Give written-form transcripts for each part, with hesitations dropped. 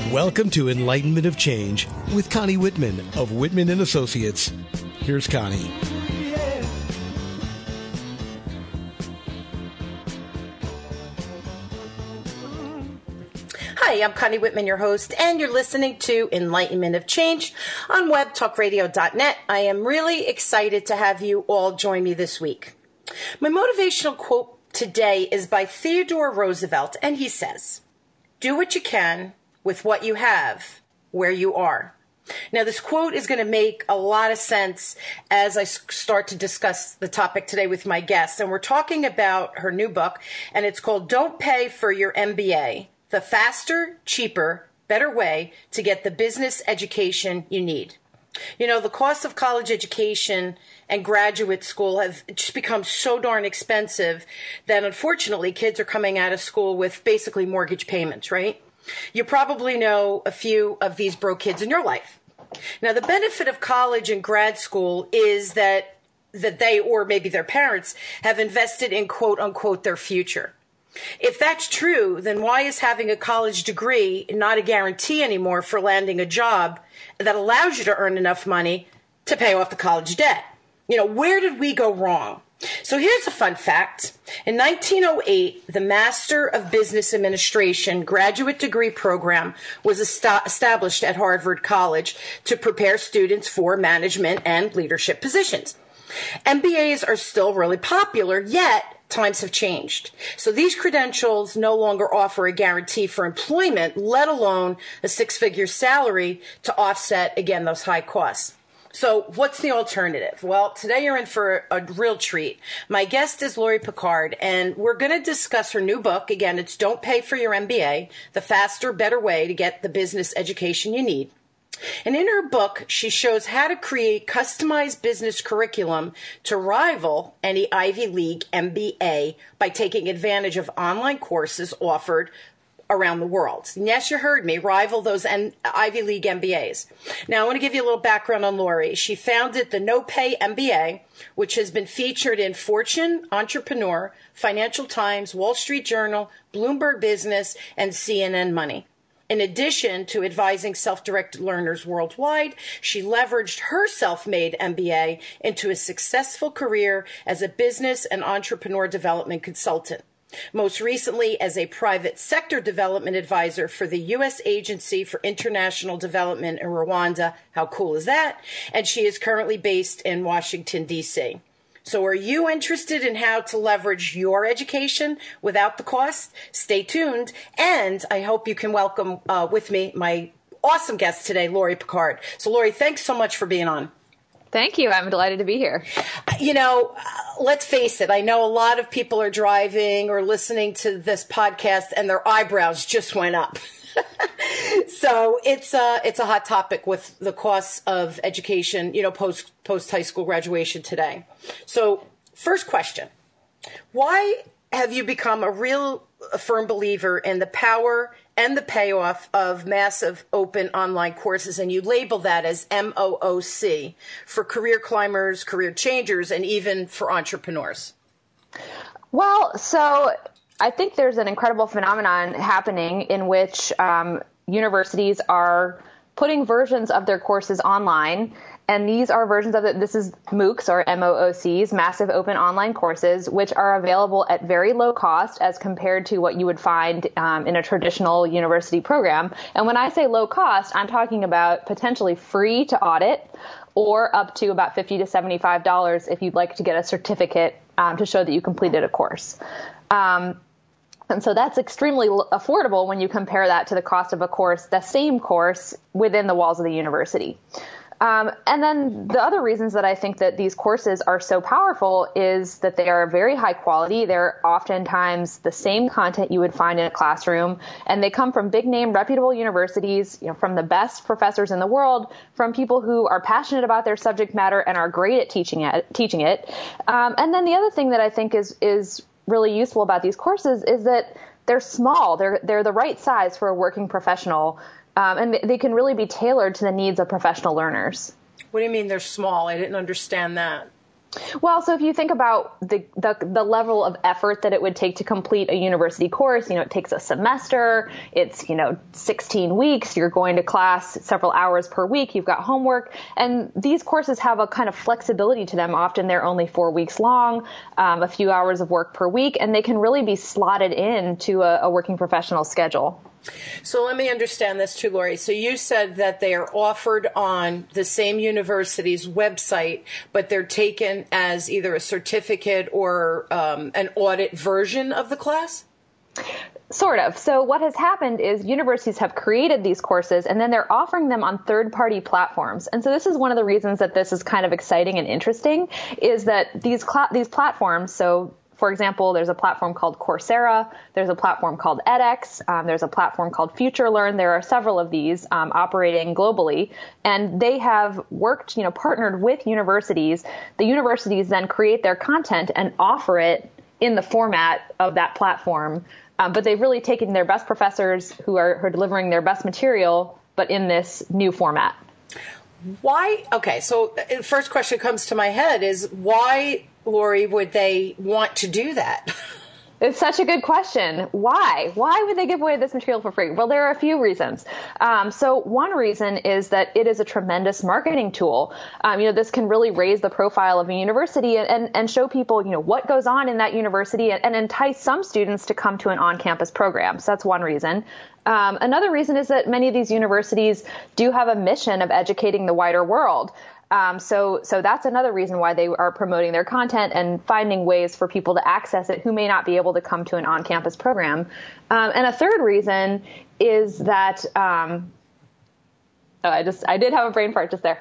Welcome to Enlightenment of Change with Connie Whitman of Whitman & Associates. Here's Connie. Hi, I'm Connie Whitman, your host, and you're listening to Enlightenment of Change on webtalkradio.net. I am really excited to have you all join me this week. My motivational quote today is by Theodore Roosevelt, and he says, "Do what you can with what you have where you are." Now, this quote is going to make a lot of sense as I start to discuss the topic today with my guests. And we're talking about her new book, and it's called Don't Pay for Your MBA, the faster, cheaper, better way to get the business education you need. You know, the cost of college education and graduate school have just become so darn expensive that unfortunately kids are coming out of school with basically mortgage payments, right? You probably know a few of these broke kids in your life. Now, the benefit of college and grad school is that they, or maybe their parents, have invested in quote unquote their future. If that's true, then why is having a college degree not a guarantee anymore for landing a job that allows you to earn enough money to pay off the college debt? You know, where did we go wrong? So here's a fun fact. In 1908, the Master of Business Administration graduate degree program was established at Harvard College to prepare students for management and leadership positions. MBAs are still really popular, yet times have changed. So these credentials no longer offer a guarantee for employment, let alone a six-figure salary to offset, again, those high costs. So what's the alternative? Well, today you're in for a real treat. My guest is Lori Pickard, and we're going to discuss her new book. Again, it's Don't Pay for Your MBA, the faster, better way to get the business education you need. And in her book, she shows how to create customized business curriculum to rival any Ivy League MBA by taking advantage of online courses offered around the world. And yes, you heard me, rival those Ivy League MBAs. Now, I want to give you a little background on Lori. She founded the No Pay MBA, which has been featured in Fortune, Entrepreneur, Financial Times, Wall Street Journal, Bloomberg Business, and CNN Money. In addition to advising self-directed learners worldwide, she leveraged her self-made MBA into a successful career as a business and entrepreneur development consultant. Most recently as a private sector development advisor for the U.S. Agency for International Development in Rwanda. How cool is that? And she is currently based in Washington, D.C. So are you interested in how to leverage your education without the cost? Stay tuned. And I hope you can welcome with me my awesome guest today, Lori Pickard. So Lori, thanks so much for being on. Thank you. I'm delighted to be here. You know, let's face it. I know a lot of people are driving or listening to this podcast and their eyebrows just went up. So it's a hot topic with the costs of education, you know, post high school graduation today. So first question, why have you become a firm believer in the power and the payoff of massive open online courses, and you label that as MOOC for career climbers, career changers, and even for entrepreneurs? Well, so I think there's an incredible phenomenon happening in which universities are putting versions of their courses online. And these are versions of this is MOOCs or MOOCs, massive open online courses, which are available at very low cost as compared to what you would find in a traditional university program. And when I say low cost, I'm talking about potentially free to audit or up to about $50 to $75 if you'd like to get a certificate to show that you completed a course. And so that's extremely affordable when you compare that to the cost of a course, the same course within the walls of the university. And then the other reasons that I think that these courses are so powerful is that they are very high quality. They're oftentimes the same content you would find in a classroom, and they come from big name, reputable universities, you know, from the best professors in the world, from people who are passionate about their subject matter and are great at teaching it. And then the other thing that I think is really useful about these courses is that they're small. They're the right size for a working professional. And they can really be tailored to the needs of professional learners. What do you mean they're small? I didn't understand that. Well, so if you think about the level of effort that it would take to complete a university course, it takes a semester, it's, 16 weeks, you're going to class several hours per week, you've got homework, and these courses have a kind of flexibility to them. Often they're only 4 weeks long, a few hours of work per week, and they can really be slotted into a working professional schedule. So let me understand this too, Lori. So you said that they are offered on the same university's website, but they're taken as either a certificate or an audit version of the class? Sort of. So what has happened is universities have created these courses and then they're offering them on third-party platforms. And so this is one of the reasons that this is kind of exciting and interesting, is that these platforms, so for example, there's a platform called Coursera, there's a platform called edX, there's a platform called FutureLearn. There are several of these operating globally, and they have worked, partnered with universities. The universities then create their content and offer it in the format of that platform. But they've really taken their best professors who are delivering their best material, but in this new format. Why? Okay, so the first question comes to my head is why, Lori, would they want to do that? It's such a good question. Why? Why would they give away this material for free? Well, there are a few reasons. So one reason is that it is a tremendous marketing tool. This can really raise the profile of a university and show people, what goes on in that university and entice some students to come to an on-campus program. So that's one reason. Another reason is that many of these universities do have a mission of educating the wider world. So that's another reason why they are promoting their content and finding ways for people to access it who may not be able to come to an on-campus program. And a third reason is that, I did have a brain fart just there.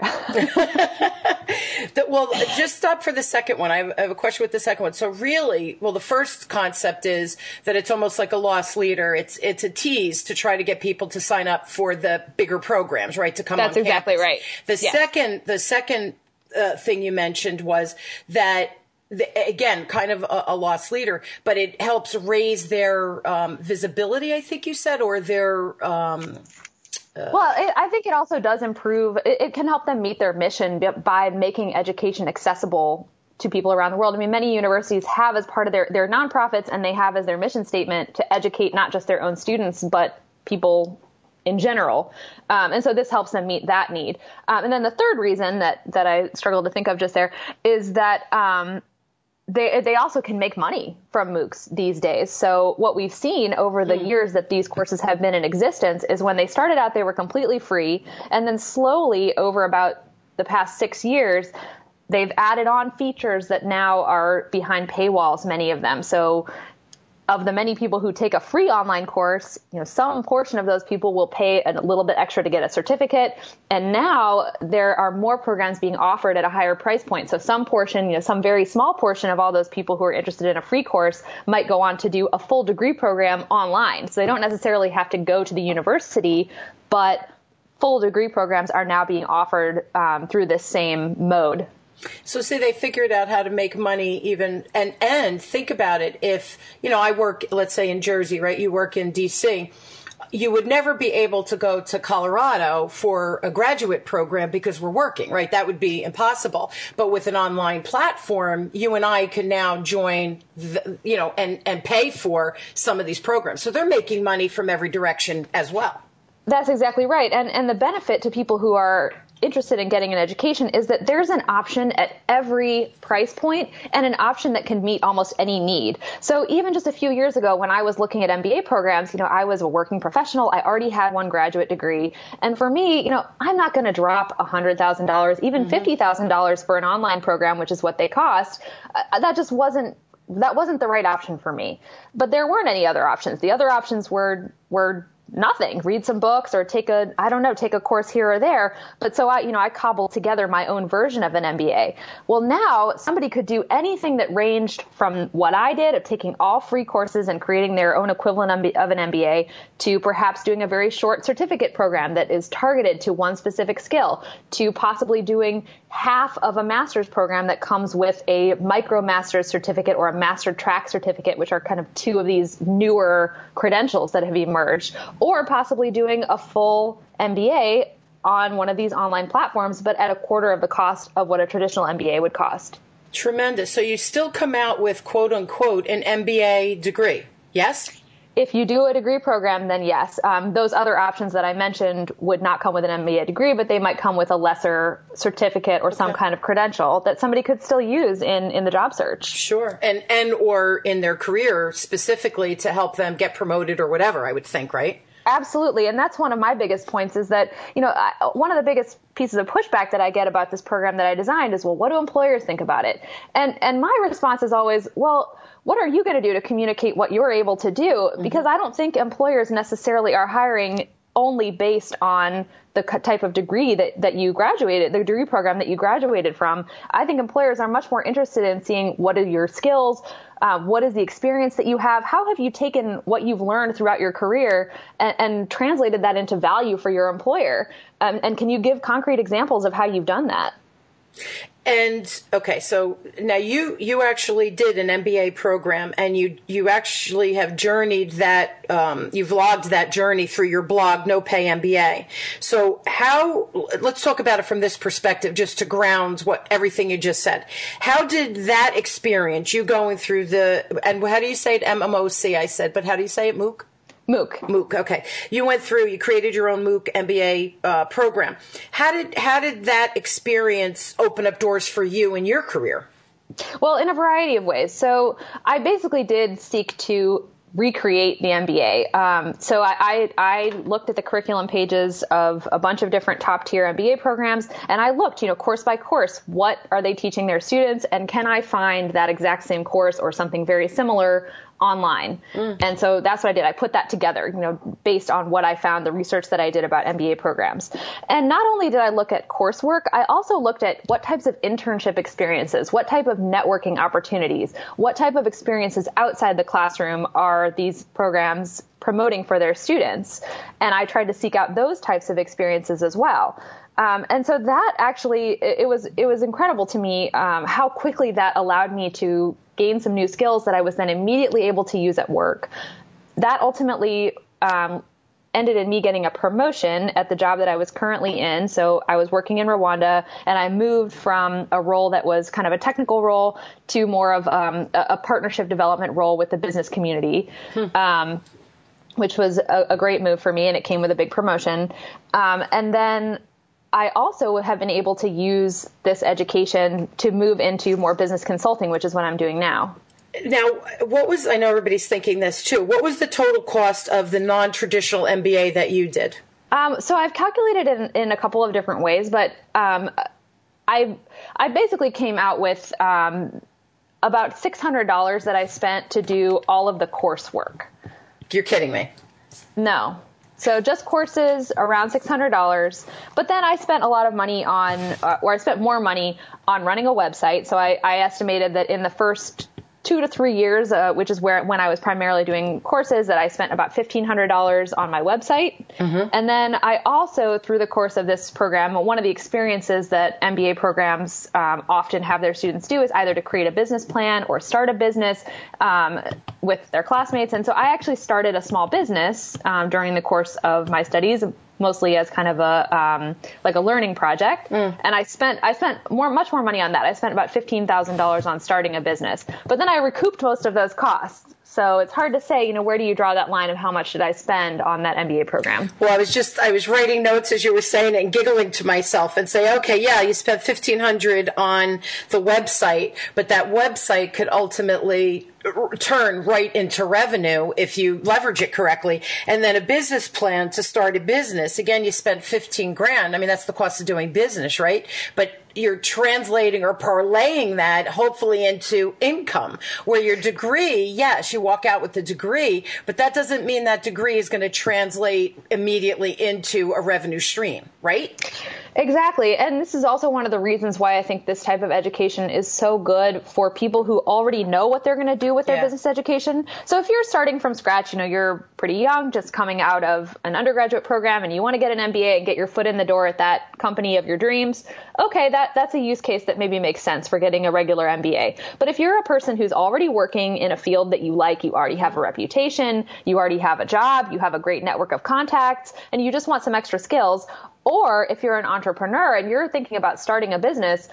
Well, just stop for the second one. I have a question with the second one. So really, the first concept is that it's almost like a loss leader. It's a tease to try to get people to sign up for the bigger programs, right? To come on campus. That's exactly right. The second thing you mentioned was that, again, kind of a loss leader, but it helps raise their visibility, I think you said, or their... I think it also does improve. It can help them meet their mission by making education accessible to people around the world. I mean, many universities have as part of their nonprofits, and they have as their mission statement to educate not just their own students, but people in general. And so this helps them meet that need. And then the third reason that I struggled to think of just there is that they also can make money from MOOCs these days. So what we've seen over the years that these courses have been in existence is when they started out, they were completely free. And then slowly over about the past 6 years, they've added on features that now are behind paywalls, many of them. So of the many people who take a free online course, some portion of those people will pay a little bit extra to get a certificate. And now there are more programs being offered at a higher price point. So some portion, some very small portion of all those people who are interested in a free course might go on to do a full degree program online. So they don't necessarily have to go to the university, but full degree programs are now being offered through this same mode. So say they figured out how to make money even, and think about it. If, I work, let's say in Jersey, right? You work in DC. You would never be able to go to Colorado for a graduate program because we're working, right? That would be impossible. But with an online platform, you and I can now join, and pay for some of these programs. So they're making money from every direction as well. That's exactly right. And the benefit to people who are interested in getting an education is that there's an option at every price point and an option that can meet almost any need. So even just a few years ago when I was looking at MBA programs, I was a working professional. I already had one graduate degree. And for me, I'm not going to drop $100,000, even $50,000 for an online program, which is what they cost. That wasn't the right option for me. But there weren't any other options. The other options were nothing. Read some books or take a course here or there. But so I cobbled together my own version of an MBA. Well, now somebody could do anything that ranged from what I did of taking all free courses and creating their own equivalent of an MBA to perhaps doing a very short certificate program that is targeted to one specific skill, to possibly doing half of a master's program that comes with a micro master's certificate or a master track certificate, which are kind of two of these newer credentials that have emerged, or possibly doing a full MBA on one of these online platforms, but at a quarter of the cost of what a traditional MBA would cost. Tremendous. So you still come out with, quote unquote, an MBA degree, yes? If you do a degree program, then yes. Those other options that I mentioned would not come with an MBA degree, but they might come with a lesser certificate or some kind of credential that somebody could still use in the job search. Sure. And or in their career specifically to help them get promoted or whatever, I would think, right? Absolutely. And that's one of my biggest points is that, one of the biggest pieces of pushback that I get about this program that I designed is, well, what do employers think about it? And my response is always, well, what are you going to do to communicate what you're able to do? Because I don't think employers necessarily are hiring only based on the type of degree that you graduated, the degree program that you graduated from. I think employers are much more interested in seeing what are your skills, what is the experience that you have, how have you taken what you've learned throughout your career and translated that into value for your employer? And can you give concrete examples of how you've done that? And okay, so now you actually did an MBA program, and you actually have journeyed that you've logged that journey through your blog, No Pay MBA. So let's talk about it from this perspective, just to ground everything you just said. How did that experience, you going through and how do you say it? MMOC, I said, but how do you say it? MOOC? MOOC. Okay. You went through, you created your own MOOC MBA program. How did that experience open up doors for you in your career? Well, in a variety of ways. So I basically did seek to recreate the MBA. So I looked at the curriculum pages of a bunch of different top tier MBA programs, and I looked, course by course, what are they teaching their students, and can I find that exact same course or something very similar online? And so that's what I did. I put that together, based on what I found, the research that I did about MBA programs. And not only did I look at coursework, I also looked at what types of internship experiences, what type of networking opportunities, what type of experiences outside the classroom are these programs promoting for their students. And I tried to seek out those types of experiences as well. And so that actually, it was incredible to me how quickly that allowed me to gain some new skills that I was then immediately able to use at work. That ultimately ended in me getting a promotion at the job that I was currently in. So I was working in Rwanda, and I moved from a role that was kind of a technical role to more of a partnership development role with the business community. Which was a great move for me, and it came with a big promotion. And then I also have been able to use this education to move into more business consulting, which is what I'm doing now. Now, I know everybody's thinking this too, what was the total cost of the non-traditional MBA that you did? So I've calculated it in a couple of different ways, but I basically came out with about $600 that I spent to do all of the coursework. You're kidding me. No. So just courses, around $600. But then I spent a lot of money I spent more money on running a website. So I estimated that in the first 2 to 3 years, which is when I was primarily doing courses, that I spent about $1,500 on my website. And then I also, through the course of this program, one of the experiences that MBA programs often have their students do is either to create a business plan or start a business with their classmates. And so I actually started a small business during the course of my studies, mostly as kind of a learning project. And I spent much more money on that. I spent about $15,000 on starting a business, but then I recouped most of those costs. So it's hard to say, where do you draw that line of how much did I spend on that MBA program? Well, I was writing notes as you were saying and giggling to myself and say, okay, yeah, you spent $1,500 on the website, but that website could ultimately turn right into revenue if you leverage it correctly. And then a business plan to start a business. Again, you spent $15,000. I mean, that's the cost of doing business, right? But you're translating or parlaying that hopefully into income, where your degree, yes, you walk out with the degree, but that doesn't mean that degree is going to translate immediately into a revenue stream, right? Exactly. And this is also one of the reasons why I think this type of education is so good for people who already know what they're going to do with their business education. So if you're starting from scratch, you're pretty young, just coming out of an undergraduate program, and you want to get an MBA and get your foot in the door at that company of your dreams, okay, that's a use case that maybe makes sense for getting a regular MBA. But if you're a person who's already working in a field that you like, you already have a reputation, you already have a job, you have a great network of contacts, and you just want some extra skills, or if you're an entrepreneur and you're thinking about starting a business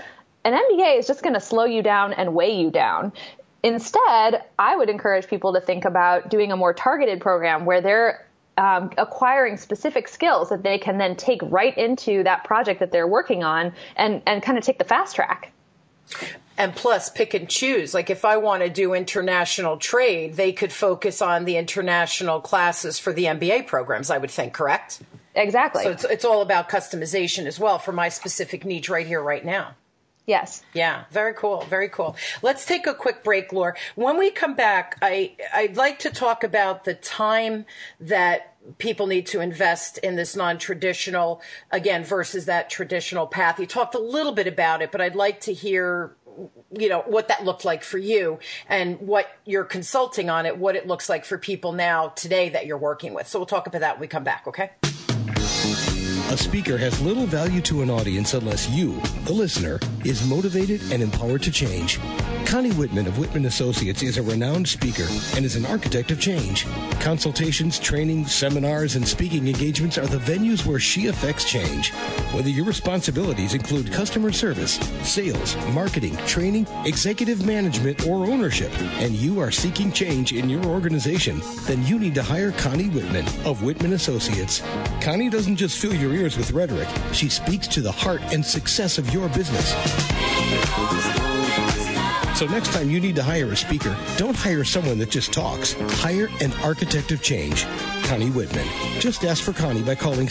an MBA is just going to slow you down and weigh you down. Instead, I would encourage people to think about doing a more targeted program where they're acquiring specific skills that they can then take right into that project that they're working on and kind of take the fast track. And plus, pick and choose. Like if I want to do international trade, they could focus on the international classes for the MBA programs, I would think, correct? Exactly. So it's all about customization as well for my specific needs right here, right now. Yes. Yeah. Very cool. Very cool. Let's take a quick break, Laura. When we come back, I'd like to talk about the time that people need to invest in this non-traditional, again, versus that traditional path. You talked a little bit about it, but I'd like to hear, what that looked like for you and what you're consulting on it, what it looks like for people now today that you're working with. So we'll talk about that when we come back. Okay. A speaker has little value to an audience unless you, the listener, is motivated and empowered to change. Connie Whitman of Whitman Associates is a renowned speaker and is an architect of change. Consultations, training, seminars, and speaking engagements are the venues where she affects change. Whether your responsibilities include customer service, sales, marketing, training, executive management, or ownership, and you are seeking change in your organization, then you need to hire Connie Whitman of Whitman Associates. Connie doesn't just fill your ears with rhetoric. She speaks to the heart and success of your business. So next time you need to hire a speaker, don't hire someone that just talks. Hire an architect of change. Connie Whitman. Just ask for Connie by calling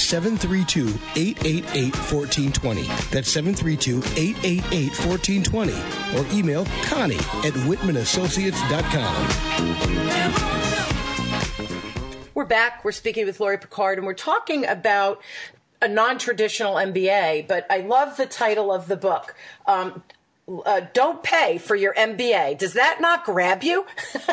732-888-1420. That's 732-888-1420. Or email Connie at whitmanassociates.com. We're back. We're speaking with Laurie Picard, and we're talking about a non-traditional MBA, but I love the title of the book. Don't pay for your MBA. Does that not grab you?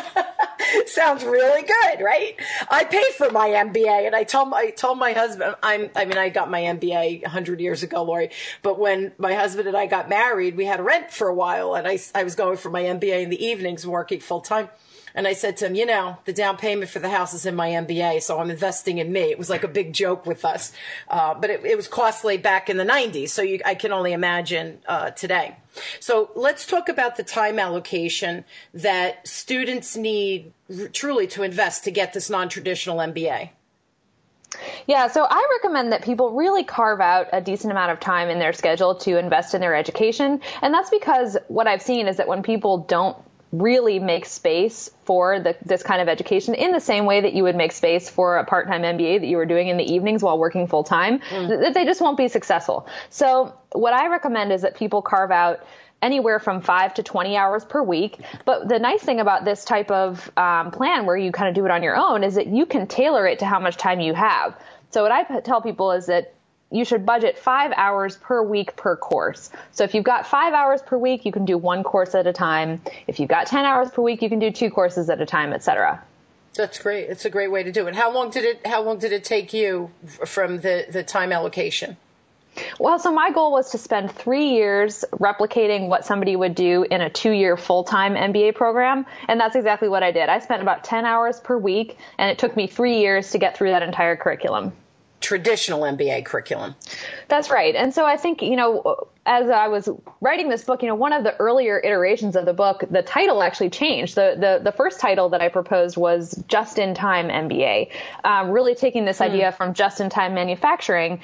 Sounds really good, right? I paid for my MBA, and I told my husband, I got my MBA 100 years ago, Laurie, but when my husband and I got married, we had a rent for a while, and I was going for my MBA in the evenings, working full time. And I said to him, the down payment for the house is in my MBA, so I'm investing in me. It was like a big joke with us. But it was costly back in the 90s, so I can only imagine today. So let's talk about the time allocation that students need truly to invest to get this non-traditional MBA. Yeah, so I recommend that people really carve out a decent amount of time in their schedule to invest in their education. And that's because what I've seen is that when people don't really make space for this kind of education in the same way that you would make space for a part-time MBA that you were doing in the evenings while working full-time, that they just won't be successful. So what I recommend is that people carve out anywhere from 5 to 20 hours per week. But the nice thing about this type of plan where you kind of do it on your own is that you can tailor it to how much time you have. So what I tell people is that you should budget 5 hours per week per course. So if you've got 5 hours per week, you can do one course at a time. If you've got 10 hours per week, you can do 2 courses at a time, etc. That's great. It's a great way to do it. How long did it take you from the time allocation? Well, so my goal was to spend 3 years replicating what somebody would do in a 2-year full-time MBA program. And that's exactly what I did. I spent about 10 hours per week, and it took me 3 years to get through that entire curriculum. Traditional MBA curriculum. That's right. And so I think, as I was writing this book, one of the earlier iterations of the book, the title actually changed. The first title that I proposed was Just-in-Time MBA, really taking this idea from just-in-time manufacturing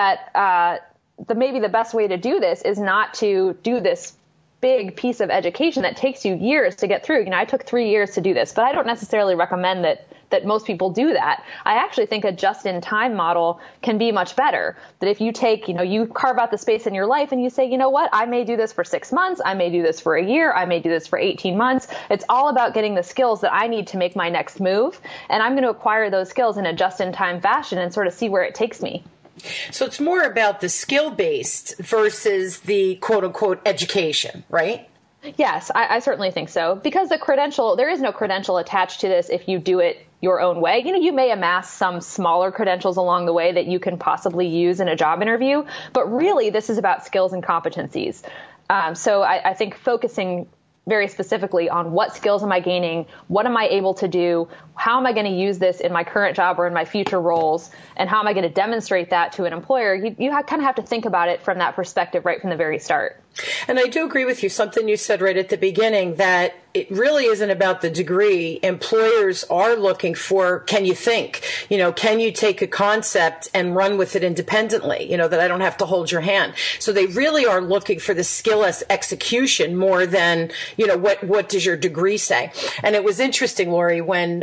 that maybe the best way to do this is not to do this big piece of education that takes you years to get through. I took 3 years to do this, but I don't necessarily recommend that most people do that. I actually think a just-in-time model can be much better. That if you take, you carve out the space in your life and you say, what, I may do this for 6 months, I may do this for a year, I may do this for 18 months. It's all about getting the skills that I need to make my next move. And I'm going to acquire those skills in a just-in-time fashion and sort of see where it takes me. So it's more about the skill-based versus the quote-unquote education, right? Yes, I certainly think so. Because there is no credential attached to this if you do it your own way. You may amass some smaller credentials along the way that you can possibly use in a job interview, but really this is about skills and competencies. So I think focusing very specifically on what skills am I gaining, what am I able to do, how am I going to use this in my current job or in my future roles, and how am I going to demonstrate that to an employer, you kind of have to think about it from that perspective right from the very start. And I do agree with you. Something you said right at the beginning, that it really isn't about the degree. Employers are looking for, can you think? Can you take a concept and run with it independently? That I don't have to hold your hand. So they really are looking for the skill as execution more than, what does your degree say? And it was interesting, Lori, when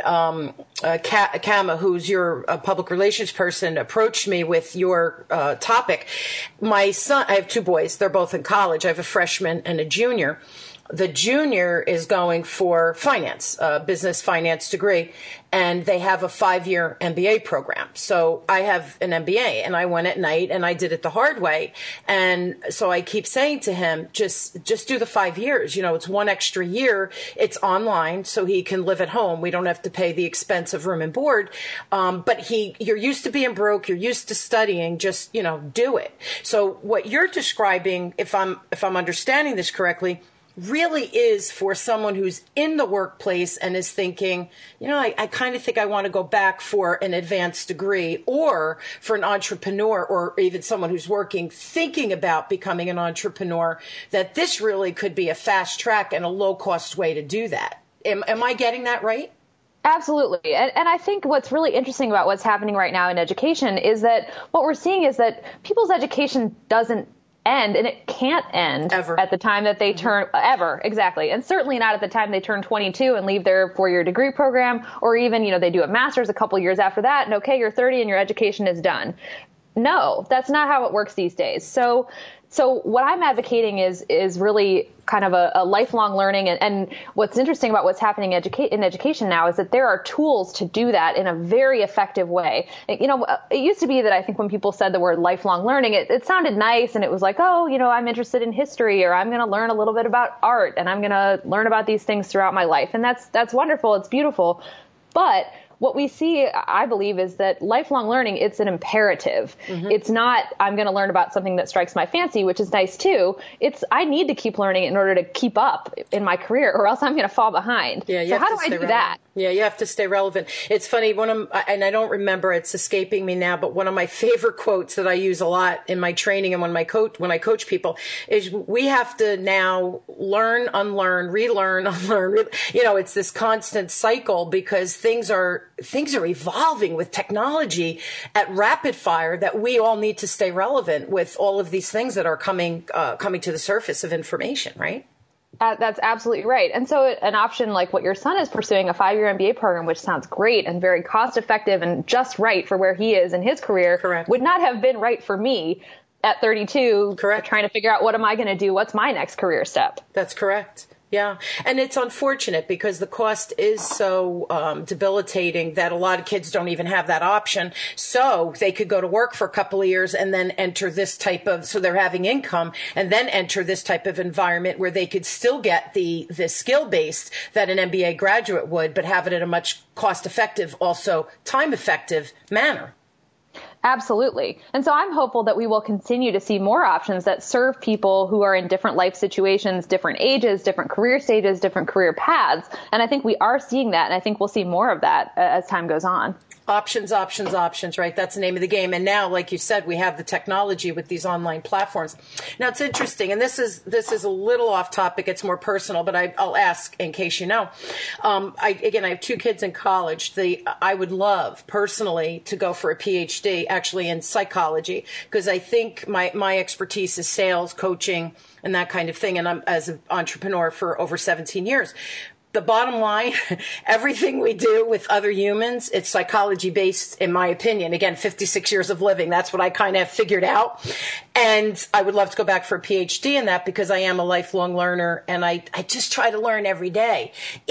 Kama, who's your public relations person, approached me with your topic. My son, I have two boys. They're both in college. I have a freshman and a junior. The junior is going for finance, business finance degree, and they have a 5-year MBA program. So I have an MBA, and I went at night and I did it the hard way. And so I keep saying to him, just do the 5 years. It's one extra year. It's online, so he can live at home. We don't have to pay the expense of room and board. But you're used to being broke. You're used to studying. Just, do it. So what you're describing, if I'm understanding this correctly, really is for someone who's in the workplace and is thinking, I kind of think I want to go back for an advanced degree, or for an entrepreneur, or even someone who's working, thinking about becoming an entrepreneur, that this really could be a fast track and a low cost way to do that. Am I getting that right? Absolutely. And I think what's really interesting about what's happening right now in education is that what we're seeing is that people's education doesn't end, and it can't end ever at the time that they turn ever. Exactly. And certainly not at the time they turn 22 and leave their 4-year degree program, or even, they do a master's a couple years after that. And okay, you're 30 and your education is done. No, that's not how it works these days. So what I'm advocating is really kind of a lifelong learning. And what's interesting about what's happening in education now is that there are tools to do that in a very effective way. It used to be that I think when people said the word lifelong learning, it sounded nice, and it was like, oh, I'm interested in history, or I'm going to learn a little bit about art, and I'm going to learn about these things throughout my life. And that's wonderful. It's beautiful. But what we see, I believe, is that lifelong learning, it's an imperative. Mm-hmm. It's not, I'm going to learn about something that strikes my fancy, which is nice too. It's, I need to keep learning in order to keep up in my career, or else I'm going to fall behind. Yeah, so how do I do that? Yeah, you have to stay relevant. It's funny, and I don't remember, it's escaping me now, but one of my favorite quotes that I use a lot in my training and when I coach people is, we have to now learn, unlearn, relearn, unlearn. It's this constant cycle, because things are evolving with technology at rapid fire, that we all need to stay relevant with all of these things that are coming to the surface of information, right? That's absolutely right. And so an option like what your son is pursuing, a 5-year MBA program, which sounds great and very cost effective and just right for where he is in his career, correct, would not have been right for me at 32, correct, trying to figure out what am I going to do? What's my next career step? That's correct. Yeah. And it's unfortunate because the cost is so debilitating that a lot of kids don't even have that option. So they could go to work for a couple of years and then enter this type of, so they're having income, and then enter this type of environment where they could still get the skill based that an MBA graduate would, but have it in a much cost effective, also time effective manner. Absolutely. And so I'm hopeful that we will continue to see more options that serve people who are in different life situations, different ages, different career stages, different career paths. And I think we are seeing that. And I think we'll see more of that as time goes on. Options, right? That's the name of the game. And now, like you said, we have the technology with these online platforms. Now, it's interesting, and this is a little off topic. It's more personal, but I'll ask in case you know. I have 2 kids in college. I would love personally to go for a PhD, actually in psychology, because I think my expertise is sales, coaching, and that kind of thing. And I'm as an entrepreneur for over 17 years. The bottom line, everything we do with other humans, it's psychology based, in my opinion. Again, 56 years of living. That's what I kind of figured out. And I would love to go back for a PhD in that, because I am a lifelong learner and I just try to learn every day.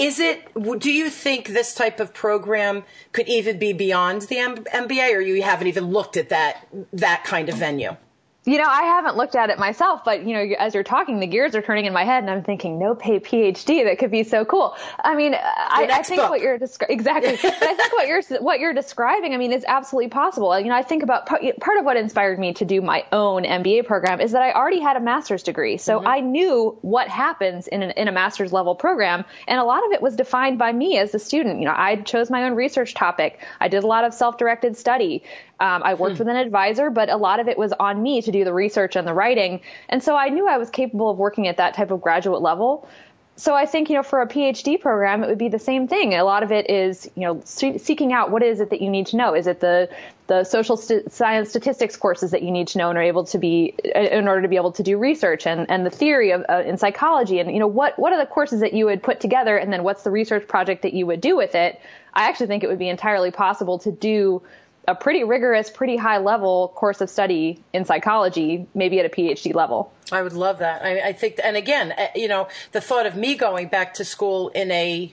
Do you think this type of program could even be beyond the MBA, or you haven't even looked at that kind of venue? I haven't looked at it myself, but, as you're talking, the gears are turning in my head and I'm thinking, no pay PhD, that could be so cool. I mean, I think what you're exactly, but I think what you're describing, I mean, is absolutely possible. I think about part of what inspired me to do my own MBA program is that I already had a master's degree. So I knew what happens in a master's level program. And a lot of it was defined by me as a student. I chose my own research topic. I did a lot of self-directed study. I worked with an advisor, but a lot of it was on me to do the research and the writing. And so I knew I was capable of working at that type of graduate level. So I think, for a PhD program, it would be the same thing. A lot of it is, seeking out what is it that you need to know. Is it the social science statistics courses that you need to know in order to be able to do research, and the theory of in psychology, and what are the courses that you would put together, and then what's the research project that you would do with it. I actually think it would be entirely possible to do a pretty rigorous, pretty high level course of study in psychology, maybe at a PhD level. I would love that. I think, and again, the thought of me going back to school in a,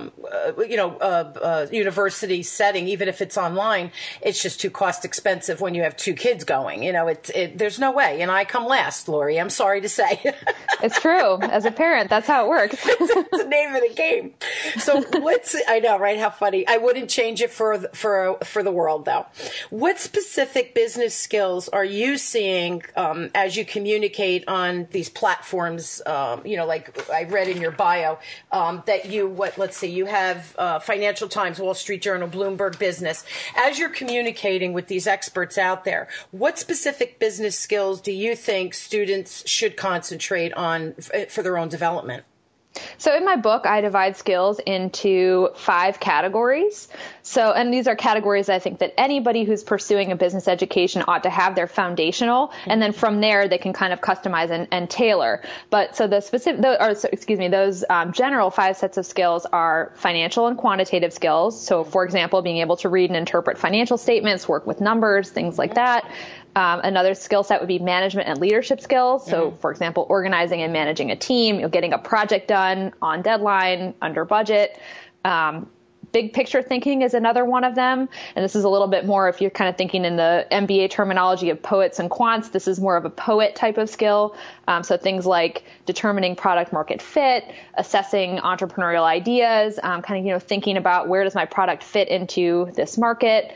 university setting, even if it's online, it's just too cost expensive when you have two kids going. There's no way. And I come last, Lori. I'm sorry to say. It's true. As a parent, that's how it works. It's the name of the game. So I know, right? How funny. I wouldn't change it for the world, though. What specific business skills are you seeing as you communicate on these platforms, like I read in your bio, that you have Financial Times, Wall Street Journal, Bloomberg Business. As you're communicating with these experts out there, what specific business skills do you think students should concentrate on for their own development? So in my book, I divide skills into 5 categories. And these are categories I think that anybody who's pursuing a business education ought to have their foundational, and then from there they can kind of customize and tailor. But so those general 5 sets of skills are financial and quantitative skills. So for example, being able to read and interpret financial statements, work with numbers, things like that. Another skill set would be management and leadership skills. So, for example, organizing and managing a team, getting a project done on deadline, under budget. Big picture thinking is another one of them. And this is a little bit more, if you're kind of thinking in the MBA terminology of poets and quants, this is more of a poet type of skill. So things like determining product market fit, assessing entrepreneurial ideas, thinking about where does my product fit into this market.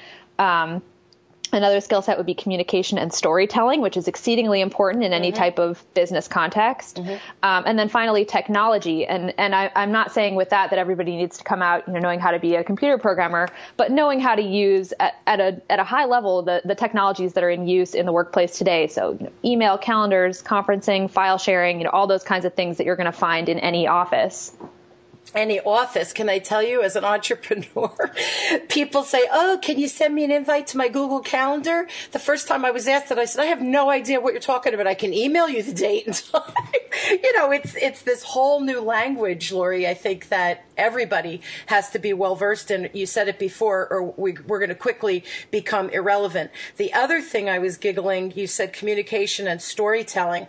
Another skill set would be communication and storytelling, which is exceedingly important in any type of business context. And then finally, technology. And I'm not saying with that everybody needs to come out, knowing how to be a computer programmer, but knowing how to use at a high level the technologies that are in use in the workplace today. So email, calendars, conferencing, file sharing, all those kinds of things that you're going to find in any office. Any office, can I tell you, as an entrepreneur, people say, "Oh, can you send me an invite to my Google Calendar?" The first time I was asked that, I said, "I have no idea what you're talking about. I can email you the date and time." It's this whole new language, Lori. I think that everybody has to be well versed in. You said it before, or we're going to quickly become irrelevant. The other thing I was giggling, you said communication and storytelling.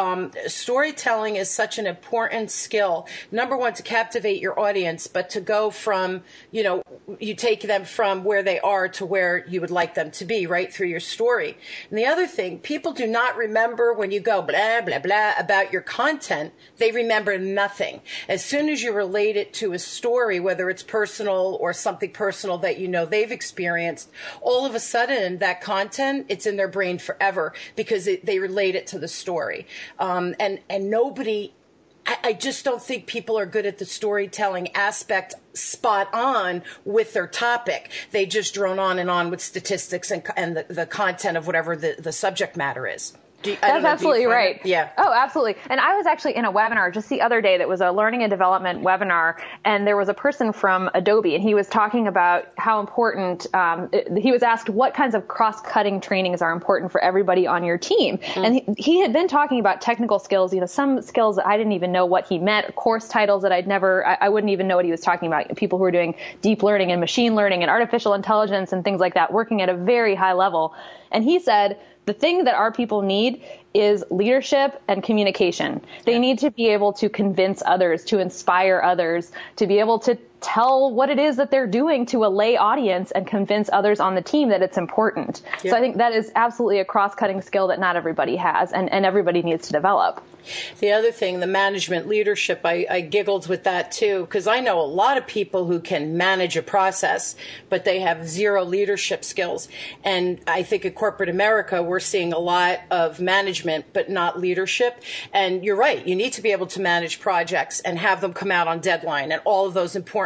Storytelling is such an important skill. Number one, to captivate your audience, but to go from, you take them from where they are to where you would like them to be, right, through your story. And the other thing, people do not remember when you go blah, blah, blah about your content. They remember nothing. As soon as you relate it to a story, whether it's personal or something personal that they've experienced, all of a sudden that content, it's in their brain forever because they relate it to the story. And nobody, I just don't think people are good at the storytelling aspect spot on with their topic. They just drone on and on with statistics and the content of whatever the subject matter is. That's absolutely right. Yeah. Oh, absolutely. And I was actually in a webinar just the other day that was a learning and development webinar, and there was a person from Adobe, and he was talking about how important, he was asked what kinds of cross-cutting trainings are important for everybody on your team. And he had been talking about technical skills, some skills that I didn't even know what he meant, course titles that I wouldn't even know what he was talking about, people who are doing deep learning and machine learning and artificial intelligence and things like that, working at a very high level. And he said, the thing that our people need is leadership and communication. They need to be able to convince others, to inspire others, to be able to tell what it is that they're doing to a lay audience and convince others on the team that it's important. Yeah. So I think that is absolutely a cross-cutting skill that not everybody has and everybody needs to develop. The other thing, the management leadership, I giggled with that too, because I know a lot of people who can manage a process, but they have zero leadership skills. And I think in corporate America, we're seeing a lot of management, but not leadership. And you're right. You need to be able to manage projects and have them come out on deadline and all of those important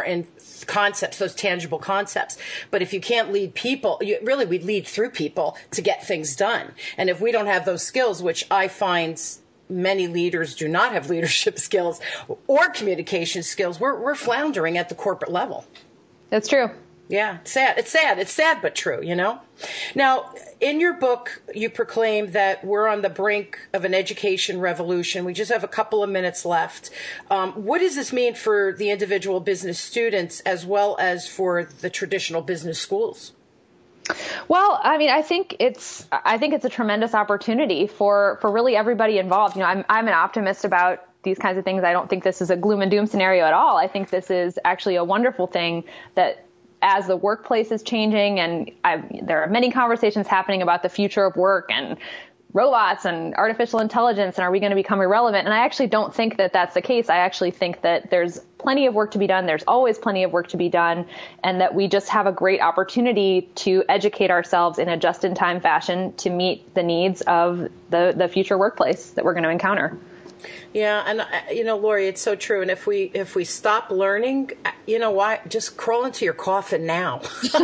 important concepts, those tangible concepts. But if you can't lead people, we lead through people to get things done. And if we don't have those skills, which I find many leaders do not have leadership skills or communication skills, we're floundering at the corporate level. That's true. Yeah, it's sad. It's sad, but true, you know? Now, in your book, you proclaim that we're on the brink of an education revolution. We just have a couple of minutes left. What does this mean for the individual business students as well as for the traditional business schools? Well, I mean, I think it's a tremendous opportunity for really everybody involved. You know, I'm an optimist about these kinds of things. I don't think this is a gloom and doom scenario at all. I think this is actually a wonderful thing that as the workplace is changing, and there are many conversations happening about the future of work and robots and artificial intelligence, and are we going to become irrelevant? And I actually don't think that that's the case. I actually think that there's plenty of work to be done. There's always plenty of work to be done, and that we just have a great opportunity to educate ourselves in a just-in-time fashion to meet the needs of the future workplace that we're going to encounter. Yeah, and you know, Lori, it's so true. And if we stop learning, you know what? Just crawl into your coffin now.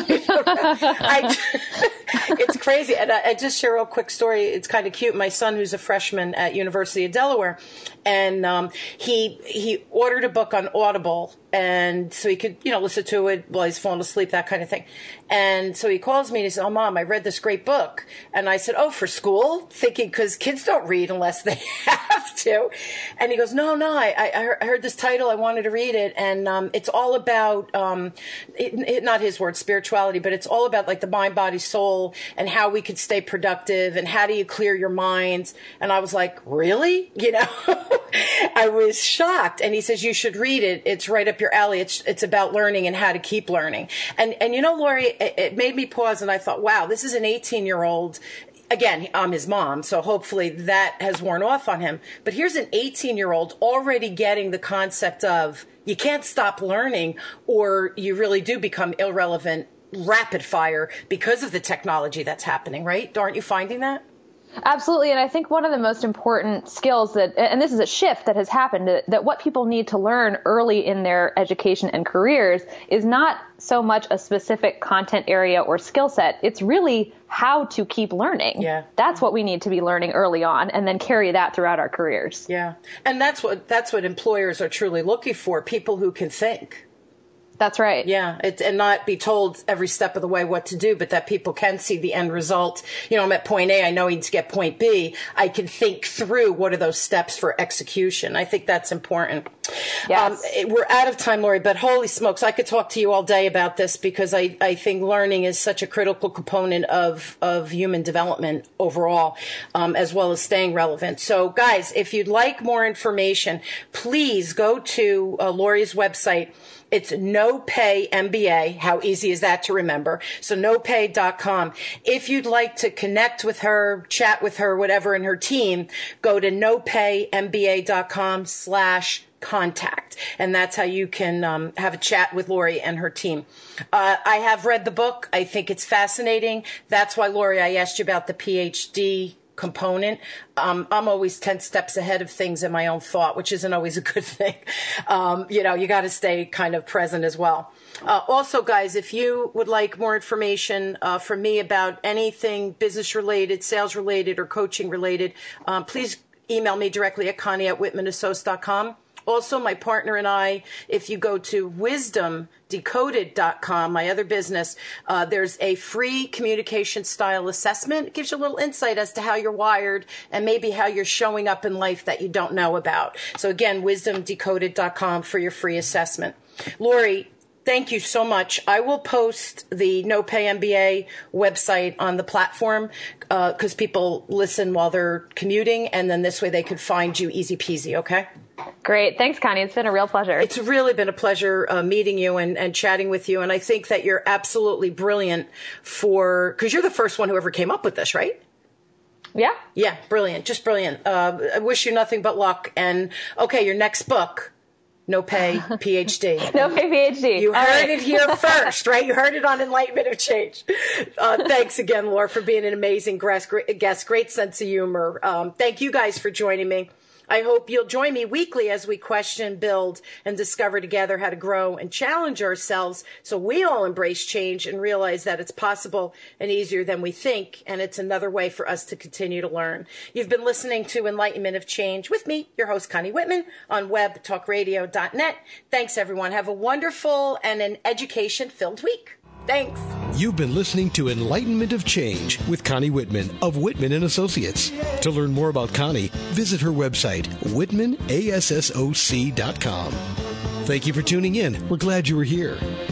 It's crazy. And I just share a real quick story. It's kind of cute. My son, who's a freshman at University of Delaware, and he ordered a book on Audible, and so he could, you know, listen to it while he's falling asleep, that kind of thing. And so he calls me and he says, "Oh, Mom, I read this great book." And I said, "Oh, for school?" Thinking, because kids don't read unless they have to. And he goes, No, I heard this title. I wanted to read it. And it's all about, not his word, spirituality, but it's all about like the mind, body, soul, and how we could stay productive and how do you clear your minds. And I was like, really? You know, I was shocked. And he says, you should read it. It's right up your alley. It's about learning and how to keep learning. And you know, Lori, it made me pause, and I thought, wow, this is an 18-year-old. Again, I'm his mom, so hopefully that has worn off on him. But here's an 18-year-old already getting the concept of you can't stop learning or you really do become irrelevant rapid fire because of the technology that's happening, right? Aren't you finding that? Absolutely. And I think one of the most important skills and this is a shift that has happened, that what people need to learn early in their education and careers is not so much a specific content area or skill set. It's really how to keep learning. Yeah. That's what we need to be learning early on and then carry that throughout our careers. Yeah. And that's what employers are truly looking for, people who can think. That's right. Yeah, and not be told every step of the way what to do, but that people can see the end result. You know, I'm at point A, I know I need to get point B. I can think through what are those steps for execution. I think that's important. Yes. We're out of time, Lori, but holy smokes, I could talk to you all day about this because I think learning is such a critical component of human development overall, as well as staying relevant. So, guys, if you'd like more information, please go to Lori's website. It's NoPay MBA. How easy is that to remember? So nopay.com. If you'd like to connect with her, chat with her, whatever, in her team, go to nopaymba.com/contact. And that's how you can have a chat with Lori and her team. I have read the book. I think it's fascinating. That's why, Lori, I asked you about the PhD component. I'm always 10 steps ahead of things in my own thought, which isn't always a good thing. You know, you got to stay kind of present as well. Also, guys, if you would like more information from me about anything business related, sales related, or coaching related, please email me directly at Connie@WhitmanAssociates.com. Also, my partner and I, if you go to wisdomdecoded.com, my other business, there's a free communication style assessment. It gives you a little insight as to how you're wired and maybe how you're showing up in life that you don't know about. So again, wisdomdecoded.com for your free assessment. Lori, thank you so much. I will post the NoPay MBA website on the platform because people listen while they're commuting, and then this way they could find you easy peasy, okay? Great. Thanks, Connie. It's been a real pleasure. It's really been a pleasure meeting you and chatting with you. And I think that you're absolutely brilliant because you're the first one who ever came up with this, right? Yeah. Yeah, brilliant. Just brilliant. I wish you nothing but luck. And okay, your next book, NoPay PhD. NoPay PhD. You heard it here first, right? You heard it on Enlightenment of Change. Thanks again, Laura, for being an amazing guest. Great sense of humor. Thank you guys for joining me. I hope you'll join me weekly as we question, build, and discover together how to grow and challenge ourselves so we all embrace change and realize that it's possible and easier than we think, and it's another way for us to continue to learn. You've been listening to Enlightenment of Change with me, your host, Connie Whitman, on webtalkradio.net. Thanks, everyone. Have a wonderful and an education-filled week. Thanks. You've been listening to Enlightenment of Change with Connie Whitman of Whitman & Associates. To learn more about Connie, visit her website, whitmanassoc.com. Thank you for tuning in. We're glad you were here.